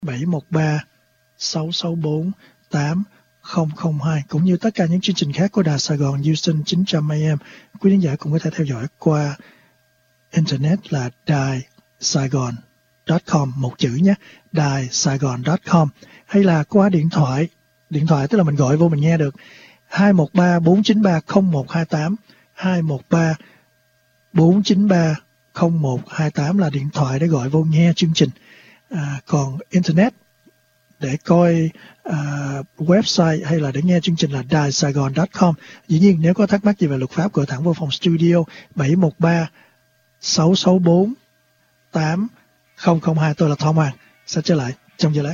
713 664 8002, cũng như tất cả những chương trình khác của Đài Sài Gòn Houston 900 AM. Quý khán giả cũng có thể theo dõi qua Internet là daisaigon.com, một chữ nhé, daisaigon.com, hay là qua điện thoại tức là mình gọi vô mình nghe được, 213-493-0128, 213-493-0128 là điện thoại để gọi vô nghe chương trình. Còn Internet để coi website hay là để nghe chương trình là daisaigon.com. Dĩ nhiên nếu có thắc mắc gì về luật pháp, gọi thẳng vô phòng studio 713-664-8002. Tôi là Tom Hoàng, sẽ trở lại trong giây lát.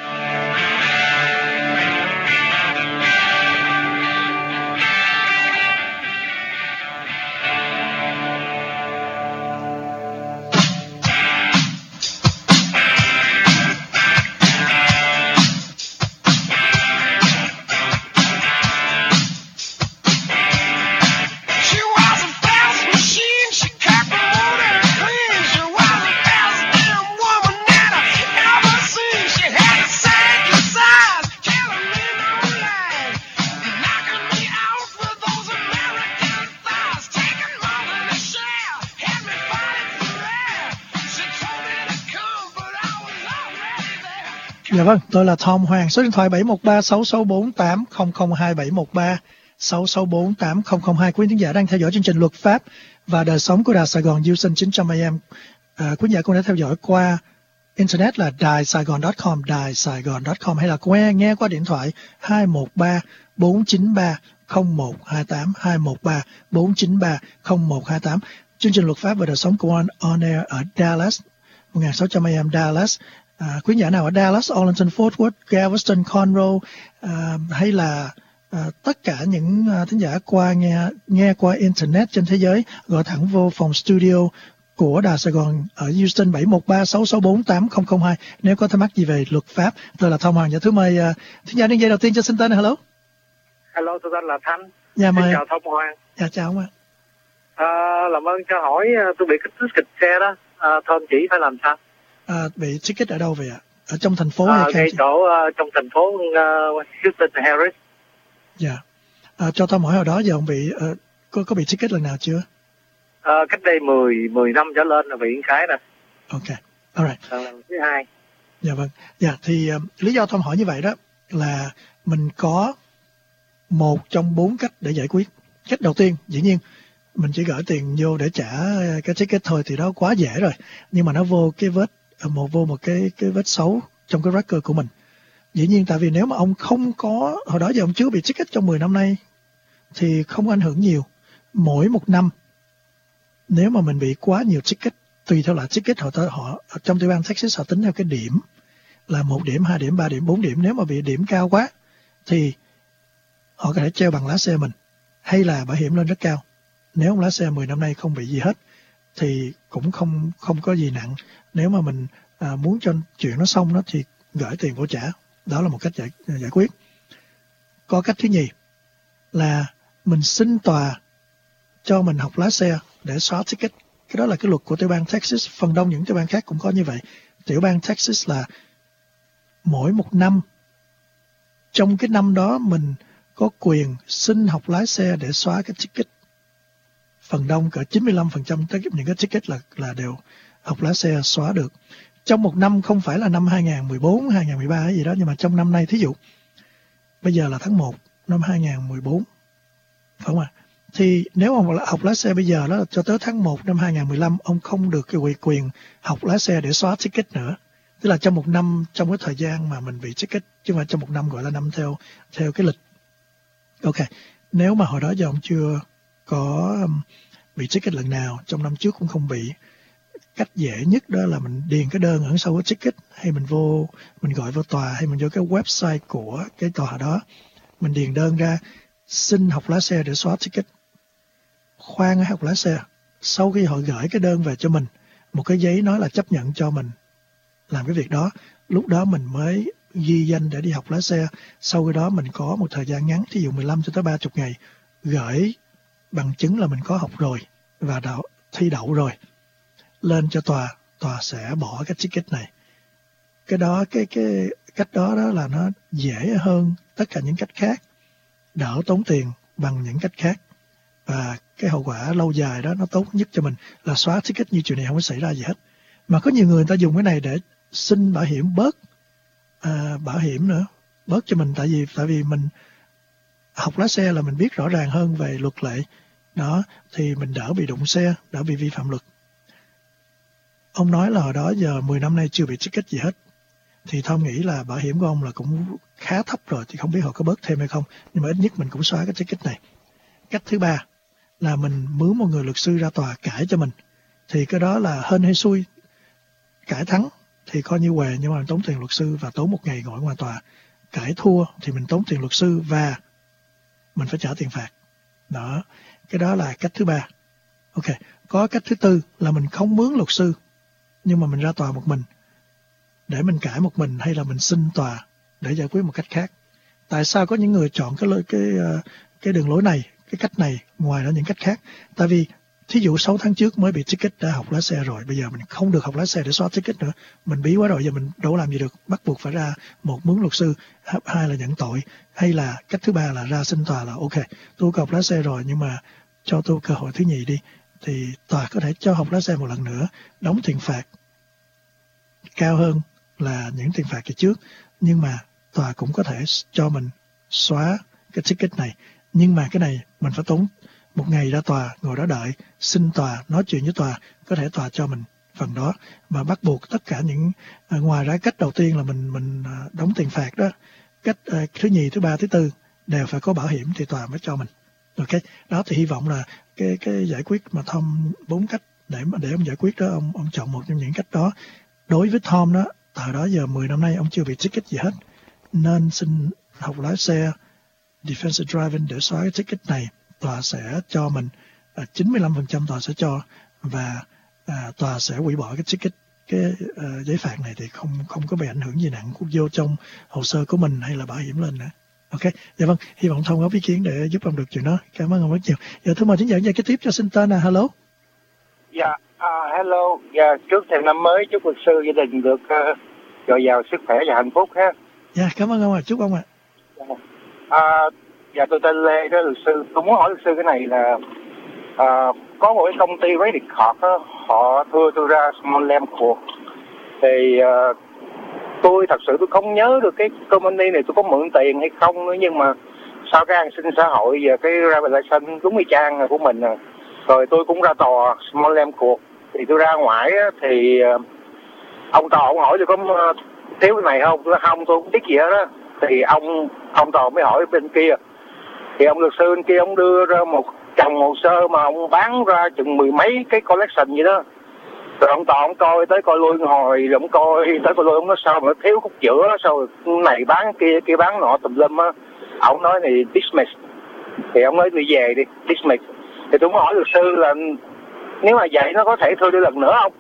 Dạ vâng, tôi là Tom Hoàng. Số điện thoại 713-664-8002, 713-664-8002. Quý khán giả đang theo dõi chương trình Luật pháp và đời sống của Đài Sài Gòn Houston 900 AM. Quý khán giả cũng đã theo dõi qua Internet là daisaigon.com, daisaigon.com, hay là nghe qua điện thoại 213-493-0128, 213-493-0128. Chương trình Luật pháp và đời sống của On Air ở Dallas, 1600 AM Dallas. Quý giả nào ở Dallas, Arlington, Fort Worth, Galveston, Conroe, hay là tất cả những thính giả nghe qua Internet trên thế giới, gọi thẳng vô phòng studio của Đài Sài Gòn ở Houston 713-664-8002 nếu có thắc mắc gì về luật pháp. Tôi là Tom Hoàng. Dạ, thưa mời thính giả đường dây đầu tiên cho xin tên. Hello. Hello, tôi tên là Thanh. Dạ, mời. Chào Tom Hoàng. Dạ, chào ông ạ. Làm ơn cho hỏi, tôi bị kích xe đó, thơm chỉ phải làm sao? Bị ticket ở đâu vậy ạ? Ở trong thành phố hay ngay chỗ trong thành phố Houston Harris. Dạ. Cho tôi hỏi hồi đó giờ ông bị có bị ticket lần nào chưa? Cách đây 10 năm trở lên là bị cái nè. Ok, alright. Lần thứ hai. Dạ vâng. Dạ thì lý do tôi hỏi như vậy đó là mình có một trong 4 cách để giải quyết. Cách đầu tiên, dĩ nhiên mình chỉ gửi tiền vô để trả cái ticket thôi thì đó quá dễ rồi. Nhưng mà nó vô một cái vết xấu trong cái record của mình. Dĩ nhiên tại vì nếu mà ông không có, hồi đó giờ ông chưa bị ticket trong 10 năm nay thì không ảnh hưởng nhiều. Mỗi một năm nếu mà mình bị quá nhiều ticket, tùy theo loại ticket họ trong tiểu bang Texas họ tính theo cái điểm là 1 điểm, 2 điểm, 3 điểm, 4 điểm. Nếu mà bị điểm cao quá thì họ có thể treo bằng lá xe mình hay là bảo hiểm lên rất cao. Nếu ông lái xe 10 năm nay không bị gì hết thì cũng không có gì nặng. Nếu mà mình muốn cho chuyện nó xong đó thì gửi tiền vô trả. Đó là một cách giải quyết. Có cách thứ nhì là mình xin tòa cho mình học lái xe để xóa ticket. Cái đó là cái luật của tiểu bang Texas. Phần đông những tiểu bang khác cũng có như vậy. Tiểu bang Texas là mỗi một năm, trong cái năm đó mình có quyền xin học lái xe để xóa cái ticket. Phần đông cỡ 95% tất cả những cái ticket là đều học lái xe xóa được. Trong một năm, không phải là năm 2014, 2013 hay gì đó, nhưng mà trong năm nay, thí dụ bây giờ là tháng 1 năm 2014, phải không ạ? Thì nếu ông học lái xe bây giờ đó, cho tới tháng 1 năm 2015, ông không được cái quyền học lái xe để xóa ticket nữa. Tức là trong một năm, trong cái thời gian mà mình bị ticket, chứ không phải trong một năm gọi là năm theo cái lịch. Ok, nếu mà hồi đó giờ ông chưa có bị ticket lần nào, trong năm trước cũng không bị, cách dễ nhất đó là mình điền cái đơn ở sau cái ticket, hay mình gọi vô tòa, hay mình vô cái website của cái tòa đó, mình điền đơn ra xin học lái xe để xóa ticket. Khoan học lái xe, sau khi họ gửi cái đơn về cho mình, một cái giấy nói là chấp nhận cho mình làm cái việc đó, lúc đó mình mới ghi danh để đi học lái xe. Sau cái đó mình có một thời gian ngắn, thí dụ 15 cho tới 30 ngày, gửi bằng chứng là mình có học rồi và thi đậu rồi lên cho tòa sẽ bỏ cái ticket này. cái cách đó là nó dễ hơn tất cả những cách khác, đỡ tốn tiền bằng những cách khác, và cái hậu quả lâu dài đó nó tốt nhất cho mình là xóa ticket, như chuyện này không có xảy ra gì hết. Mà có nhiều người ta dùng cái này để xin bảo hiểm bớt bảo hiểm nữa, bớt cho mình, tại vì mình học lái xe là mình biết rõ ràng hơn về luật lệ đó, thì mình đỡ bị đụng xe, đỡ bị vi phạm luật. Ông nói là hồi đó giờ 10 năm nay chưa bị ticket gì hết, thì Tom nghĩ là bảo hiểm của ông là cũng khá thấp rồi, thì không biết họ có bớt thêm hay không, nhưng mà ít nhất mình cũng xóa cái ticket này. Cách thứ ba là mình mướn một người luật sư ra tòa cãi cho mình, thì cái đó là hên hay xui. Cãi thắng thì coi như què, nhưng mà mình tốn tiền luật sư và tốn một ngày ngồi ngoài tòa. Cãi thua thì mình tốn tiền luật sư và mình phải trả tiền phạt. Đó, cái đó là cách thứ ba. Ok, có cách thứ tư là mình không mướn luật sư, nhưng mà mình ra tòa một mình, để mình cãi một mình, hay là mình xin tòa để giải quyết một cách khác. Tại sao có những người chọn cái đường lối này, cái cách này, ngoài ra những cách khác? Tại vì thí dụ 6 tháng trước mới bị ticket đã học lái xe rồi, bây giờ mình không được học lái xe để xóa ticket nữa, mình bí quá rồi, giờ mình đâu làm gì được, bắt buộc phải ra một mướn luật sư, hai là nhận tội, hay là cách thứ ba là ra xin tòa là ok, tôi học lái xe rồi nhưng mà cho tôi cơ hội thứ nhì đi, thì tòa có thể cho học lái xe một lần nữa, đóng tiền phạt cao hơn là những tiền phạt kỳ trước, nhưng mà tòa cũng có thể cho mình xóa cái ticket này. Nhưng mà cái này mình phải tốn một ngày ra tòa, ngồi đó đợi, xin tòa, nói chuyện với tòa, có thể tòa cho mình phần đó, và bắt buộc tất cả những ngoài ra cách đầu tiên là mình đóng tiền phạt đó, cách thứ nhì, thứ ba, thứ tư đều phải có bảo hiểm thì tòa mới cho mình. Ok, đó thì hy vọng là cái giải quyết mà Tom 4 cách để ông giải quyết đó, ông chọn một trong những cách đó. Đối với Tom đó, từ đó giờ 10 năm nay ông chưa bị ticket gì hết, nên xin học lái xe defensive driving để xóa cái ticket này. Tòa sẽ cho mình 95% tòa sẽ cho, và tòa sẽ hủy bỏ cái ticket, cái giấy phạt này, thì không có bị ảnh hưởng gì nặng vô trong hồ sơ của mình hay là bảo hiểm lên nữa. Ok, dạ vâng, hy vọng Thông có ý kiến để giúp ông được chuyện đó. Cảm ơn ông rất nhiều. Giờ thưa mời thính giả dây kế tiếp cho xin tên là hello. Dạ, hello. Dạ, trước thềm năm mới chúc luật sư gia đình được dồi dào sức khỏe và hạnh phúc ha. Dạ, cảm ơn ông ạ, chúc ông ạ. Dạ, tôi tên Lê đó, luật sư. Tôi muốn hỏi luật sư cái này là có một cái công ty Credit Card đó, họ thưa tôi ra Small Lam Court. Thì tôi thật sự tôi không nhớ được cái company này tôi có mượn tiền hay không nữa, nhưng mà sau cái an sinh xã hội và cái driver license đúng y chang của mình rồi tôi cũng ra tòa Small Lam Court. Thì tôi ra ngoài thì ông tòa ông hỏi tôi có thiếu cái này không, tôi không, tôi không biết gì hết đó. Thì ông tòa mới hỏi bên kia, thì ông luật sư bên kia ông đưa ra một chồng hồ sơ mà ông bán ra chừng 10 mấy cái collection vậy đó. Rồi ông tòa ông coi tới coi lui hồi, rồi ông coi tới coi lui, ông nói sao mà thiếu khúc giữa, sao này bán kia bán nọ tùm lum á. Ông nói thì dismiss, thì ông nói đi về đi, dismiss. Thì tôi muốn hỏi luật sư là nếu mà vậy nó có thể thưa đi lần nữa không?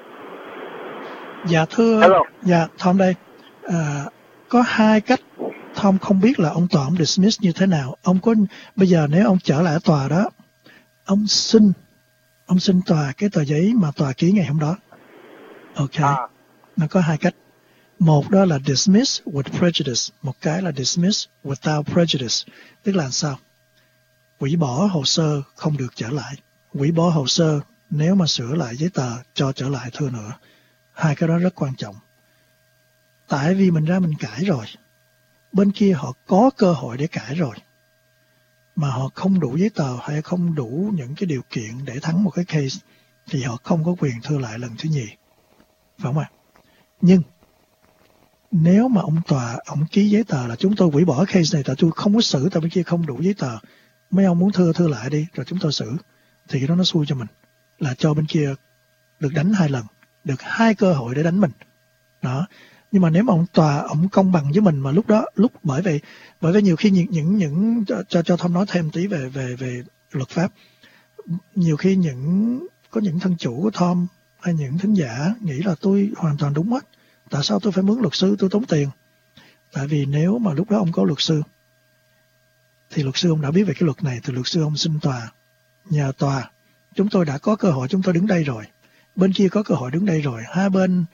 Dạ thưa, hello. Dạ Tom đây. Có hai cách. Tom không biết là ông tòa ông dismiss như thế nào. Ông có bây giờ nếu ông trở lại tòa đó, ông xin tòa cái tờ giấy mà tòa ký ngày hôm đó. Ok. Nó có hai cách. Một đó là dismiss with prejudice, một cái là dismiss without prejudice. Tức là sao? Hủy bỏ hồ sơ không được trở lại. Hủy bỏ hồ sơ nếu mà sửa lại giấy tờ cho trở lại thưa nữa. Hai cái đó rất quan trọng. Tại vì mình ra mình cãi rồi, bên kia họ có cơ hội để cãi rồi, mà họ không đủ giấy tờ hay không đủ những cái điều kiện để thắng một cái case, thì họ không có quyền thưa lại lần thứ nhì. Phải không ạ? Nhưng nếu mà ông tòa, ông ký giấy tờ là chúng tôi hủy bỏ case này tại tôi không có xử, tại bên kia không đủ giấy tờ, mấy ông muốn thưa lại đi rồi chúng tôi xử, thì cái đó nó xui cho mình, là cho bên kia được đánh 2 lần, được 2 cơ hội để đánh mình. Đó. Nhưng mà nếu mà ông tòa ông công bằng với mình, mà lúc bởi vì nhiều khi những cho Tom nói thêm tí về luật pháp. Nhiều khi có những thân chủ của Tom hay những thính giả nghĩ là tôi hoàn toàn đúng hết, tại sao tôi phải mướn luật sư, tôi tốn tiền. Tại vì nếu mà lúc đó ông có luật sư thì luật sư ông đã biết về cái luật này, thì luật sư ông xin tòa, nhờ tòa, chúng tôi đã có cơ hội, chúng tôi đứng đây rồi, bên kia có cơ hội đứng đây rồi, hai bên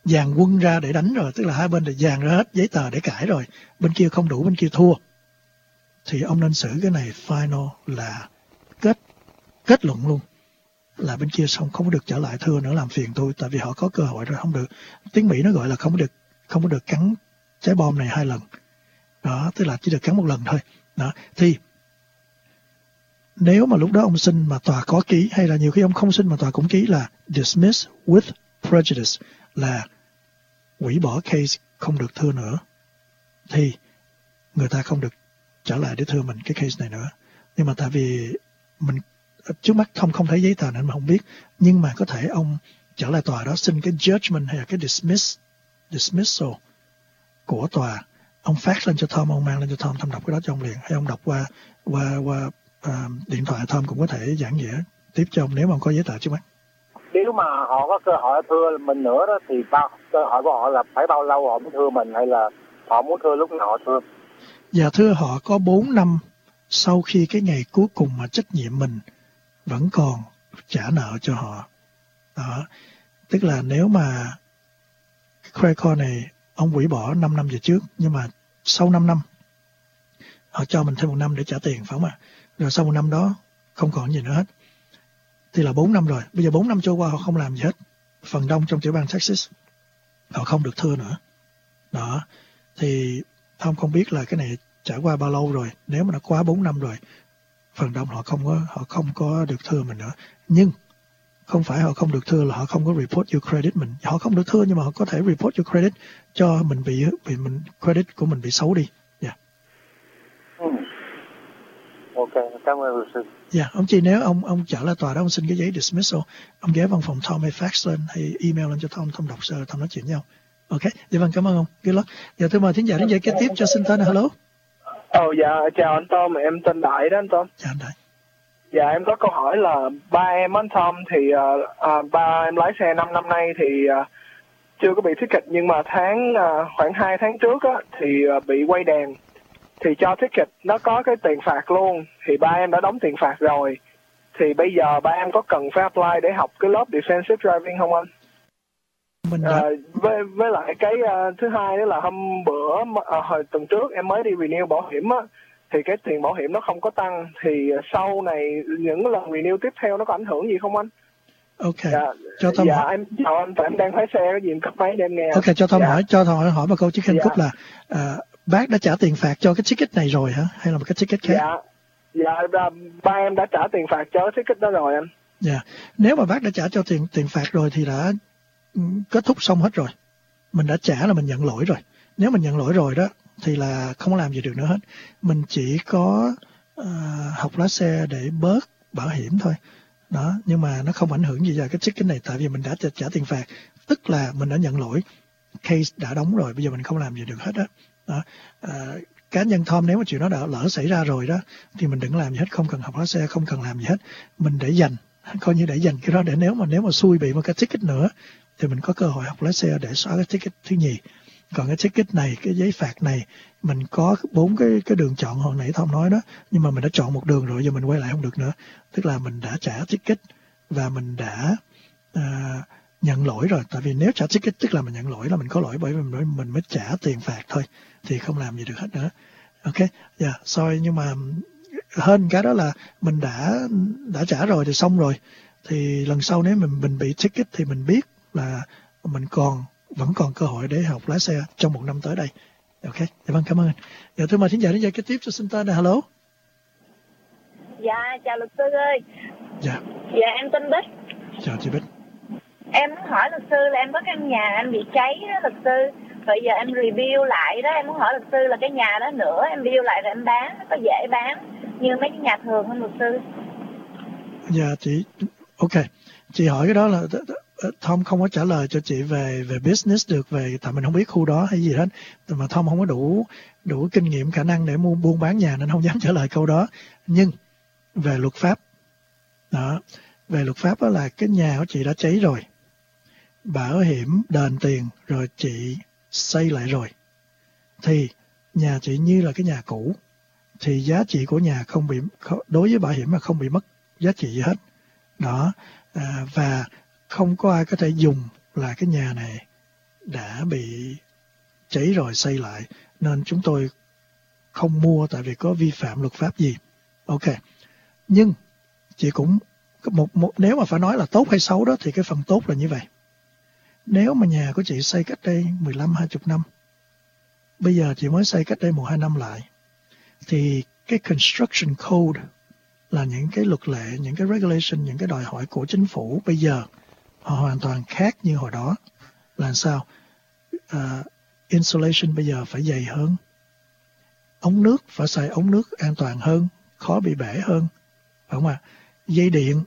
dàn quân ra để đánh rồi, tức là hai bên đã dàn ra hết giấy tờ để cãi rồi, bên kia không đủ, bên kia thua, thì ông nên xử cái này final là kết luận luôn, là bên kia xong không có được trở lại thưa nữa, làm phiền tôi, tại vì họ có cơ hội rồi, không được. Tiếng Mỹ nó gọi là không có được cắn trái bom này 2 lần. Đó, tức là chỉ được cắn 1 lần thôi. Đó, thì nếu mà lúc đó ông xin mà tòa có ký, hay là nhiều khi ông không xin mà tòa cũng ký là dismiss with prejudice, là hủy bỏ case, không được thưa nữa, thì người ta không được trở lại để thưa mình cái case này nữa. Nhưng mà tại vì mình trước mắt Tom không thấy giấy tờ nên mà không biết, nhưng mà có thể ông trở lại tòa đó xin cái judgment hay là cái dismissal của tòa, ông fax lên cho Tom, ông mang lên cho Tom, Tom đọc cái đó cho ông liền, hay ông đọc qua điện thoại, Tom cũng có thể giảng giải tiếp cho ông nếu mà ông có giấy tờ trước mắt. Nếu mà họ có cơ hội thưa mình nữa đó thì cơ hội của họ là phải bao lâu họ mới thưa mình, hay là họ muốn thưa lúc nào họ thưa? Dạ thưa, họ có 4 năm sau khi cái ngày cuối cùng mà trách nhiệm mình vẫn còn trả nợ cho họ. Đó, tức là nếu mà credit card này ông hủy bỏ 5 năm về trước, nhưng mà sau 5 năm họ cho mình thêm 1 năm để trả tiền, phải không ạ? Rồi sau 1 năm đó không còn gì nữa hết, thì là 4 năm rồi. Bây giờ 4 năm trôi qua họ không làm gì hết, phần đông trong tiểu bang Texas họ không được thưa nữa. Đó, thì Tom không biết là cái này trải qua bao lâu rồi. Nếu mà nó quá 4 năm rồi, phần đông họ không có được thưa mình nữa. Nhưng không phải họ không được thưa là họ không có report your credit mình. Họ không được thưa nhưng mà họ có thể report your credit cho mình bị mình credit của mình bị xấu đi. Yeah. Ok, cảm ơn luật sư. Dạ, ông Chi, nếu ông trở lại tòa đó, ông xin cái giấy dismissal, ông ghé văn phòng Tom hay fax lên hay email lên cho Tom đọc sơ, Tom nói chuyện với ông. Ok, dạ vâng, cảm ơn ông. Good luck. Dạ, thưa mời thính giả đến dây kế tiếp cho xin tên. Hello. Dạ, chào anh Tom, em tên Đại đó anh Tom. Chào anh Đại. Dạ, em có câu hỏi là ba em anh Tom thì ba em lái xe 5 năm nay thì chưa có bị ticket, nhưng mà khoảng 2 tháng trước á thì bị quay đèn, thì cho ticket nó có cái tiền phạt luôn, thì ba em đã đóng tiền phạt rồi, thì bây giờ ba em có cần phải apply để học cái lớp defensive driving không anh? Với lại cái thứ hai đó là hôm bữa hồi tuần trước em mới đi renew bảo hiểm á, thì cái tiền bảo hiểm nó không có tăng, thì sau này những lần renew tiếp theo nó có ảnh hưởng gì không anh? Ok, cho Tom hỏi. Em chào anh, tại em đang lái xe, cái gì em cắt máy để em nghe. Ok, cho Tom hỏi một câu trước khi cúp là bác đã trả tiền phạt cho cái ticket này rồi hả, hay là một cái ticket khác? Dạ, ba em đã trả tiền phạt cho cái ticket đó rồi anh. Dạ, nếu mà bác đã trả cho tiền phạt rồi thì đã kết thúc xong hết rồi. Mình đã trả là mình nhận lỗi rồi. Nếu mình nhận lỗi rồi đó thì là không làm gì được nữa hết. Mình chỉ có học lái xe để bớt bảo hiểm thôi. Đó, nhưng mà nó không ảnh hưởng gì vào cái ticket này, tại vì mình đã trả tiền phạt, tức là mình đã nhận lỗi, case đã đóng rồi, bây giờ mình không làm gì được hết đó. Đó. Cá nhân Tom, nếu mà chuyện đó đã lỡ xảy ra rồi đó thì mình đừng làm gì hết, không cần học lái xe, không cần làm gì hết, mình để dành, coi như để dành cái đó để nếu mà xui bị một cái ticket nữa thì mình có cơ hội học lái xe để xóa cái ticket thứ nhì. Còn cái ticket này, cái giấy phạt này, mình có 4 cái đường chọn hồi nãy Tom nói đó, nhưng mà mình đã chọn một đường rồi, giờ mình quay lại không được nữa, tức là mình đã trả ticket và mình đã nhận lỗi rồi. Tại vì nếu trả ticket tức là mình nhận lỗi, là mình có lỗi, bởi vì mình mới trả tiền phạt thôi, thì không làm gì được hết nữa. Ok, sorry, nhưng mà hơn cái đó là mình đã trả rồi thì xong rồi, thì lần sau nếu mình bị ticket thì mình biết là mình vẫn còn cơ hội để học lái xe trong 1 năm tới đây. Ok, dạ vâng, cảm ơn anh. Dạ, thưa mời thính giả đến giây kế tiếp cho xin tên. Hello. Dạ, chào luật sư ơi. Dạ, em tên Bích. Chào chị Bích. Em muốn hỏi luật sư là em có căn nhà em bị cháy đó luật sư. Bây giờ em review lại đó, em muốn hỏi luật sư là cái nhà đó nữa em review lại rồi em bán, nó có dễ bán như mấy cái nhà thường không luật sư? Dạ chị, ok. Chị hỏi cái đó là Tom không có trả lời cho chị về business được, tại mình không biết khu đó hay gì hết, mà Tom không có đủ kinh nghiệm khả năng để buôn bán nhà nên không dám trả lời câu đó. Nhưng về luật pháp đó, về luật pháp đó là cái nhà của chị đã cháy rồi, bảo hiểm đền tiền rồi, chị xây lại rồi, thì nhà chị như là cái nhà cũ, thì giá trị của nhà đối với bảo hiểm mà không bị mất giá trị gì hết đó. Và không có ai có thể dùng là cái nhà này đã bị cháy rồi xây lại, nên chúng tôi không mua tại vì có vi phạm luật pháp gì. Ok. Nhưng chị cũng nếu mà phải nói là tốt hay xấu đó thì cái phần tốt là như vậy. Nếu mà nhà của chị xây cách đây 15-20 năm, bây giờ chị mới xây cách đây 1-2 năm lại, thì cái construction code là những cái luật lệ, những cái regulation, những cái đòi hỏi của chính phủ bây giờ họ hoàn toàn khác như hồi đó. Là sao? Insulation bây giờ phải dày hơn, ống nước phải xài ống nước an toàn hơn, khó bị bể hơn, phải không ạ? Dây điện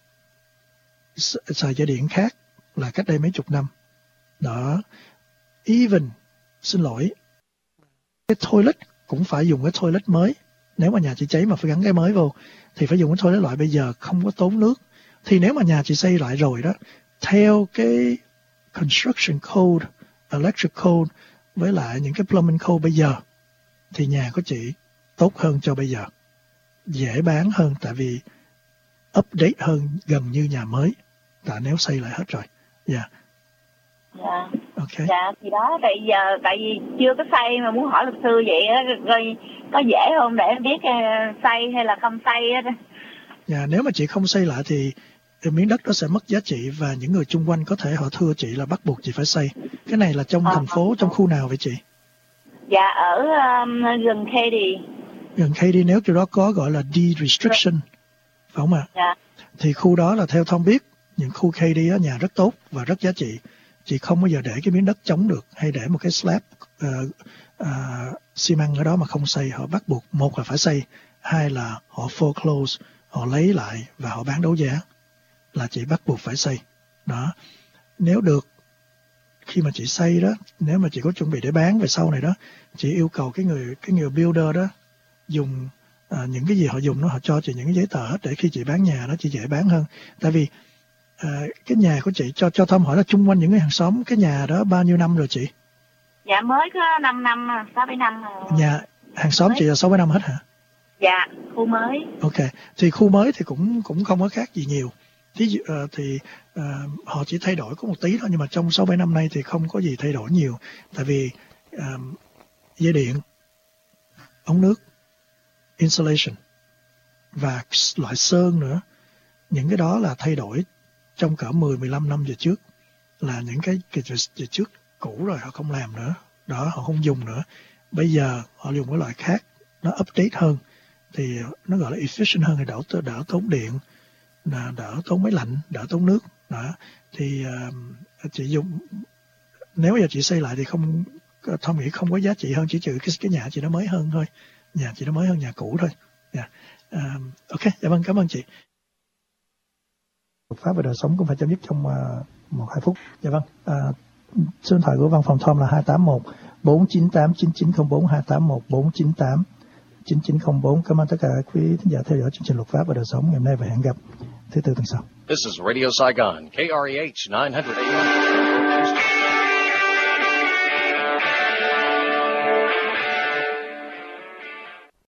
xài dây điện khác là cách đây mấy chục năm đó. Even, xin lỗi, cái toilet cũng phải dùng cái toilet mới. Nếu mà nhà chị cháy mà phải gắn cái mới vô thì phải dùng cái toilet loại bây giờ không có tốn nước. Thì nếu mà nhà chị xây lại rồi đó, theo cái construction code, electric code với lại những cái plumbing code bây giờ, thì nhà của chị tốt hơn cho bây giờ, dễ bán hơn tại vì update hơn gần như nhà mới. Tại nếu xây lại hết rồi. Dạ. Dạ. Ok. Dạ thì đó, tại vì chưa có xây mà muốn hỏi luật sư vậy đó, có dễ không để em biết xây hay là không xây á. Dạ, nếu mà chị không xây lại thì miếng đất đó sẽ mất giá trị và những người chung quanh có thể họ thưa chị là bắt buộc chị phải xây. Cái này là trong thành phố, trong khu nào vậy chị? Dạ, ở gần Katy. Gần Katy, nếu chỗ đó có gọi là deed restriction, phải không ạ? Dạ. Thì khu đó là theo Tom biết, những khu Katy á, nhà rất tốt và rất giá trị. Chị không bao giờ để cái miếng đất trống được, hay để một cái slab xi măng ở đó mà không xây. Họ bắt buộc, một là phải xây, hai là họ foreclose, họ lấy lại và họ bán đấu giá, là chị bắt buộc phải xây. Đó. Nếu được, khi mà chị xây đó, nếu mà chị có chuẩn bị để bán về sau này đó, chị yêu cầu cái người builder đó dùng những cái gì họ dùng đó, họ cho chị những cái giấy tờ hết để khi chị bán nhà đó chị dễ bán hơn. Tại vì cái nhà của chị, cho Tom hỏi là chung quanh những cái hàng xóm, cái nhà đó bao nhiêu năm rồi chị? Dạ mới có 5 năm, 6-7 năm rồi. Nhà hàng xóm mới. Chị là 6-7 năm hết hả? Dạ, khu mới. Ok, thì khu mới thì cũng không có khác gì nhiều. Họ chỉ thay đổi có một tí thôi, nhưng mà trong 6-7 năm nay thì không có gì thay đổi nhiều. Tại vì dây điện, ống nước, insulation và loại sơn nữa, những cái đó là thay đổi trong cỡ 10-15 năm về trước, là những cái về trước cũ rồi họ không làm nữa, đó họ không dùng nữa. Bây giờ họ dùng cái loại khác, nó update hơn, thì nó gọi là efficient hơn, thì đỡ tốn điện, đỡ tốn máy lạnh, đỡ tốn nước. Đó. Thì chị dùng, nếu giờ chị xây lại thì Tom nghĩ không có giá trị hơn, chỉ trừ cái nhà chị nó mới hơn thôi, nhà chị nó mới hơn nhà cũ thôi. Yeah. Ok, dạ vâng, cảm ơn chị. Luật pháp về đời sống cũng phải chấm dứt trong 1-2 phút. Dạ vâng. Số điện thoại của văn phòng Tom là 281-498-9904, 281-498-9904. Cảm ơn tất cả quý thính giả theo dõi chương trình Luật pháp và đời sống ngày hôm nay và hẹn gặp thứ Tư tuần sau. This is Radio Saigon, KREH 900 AM.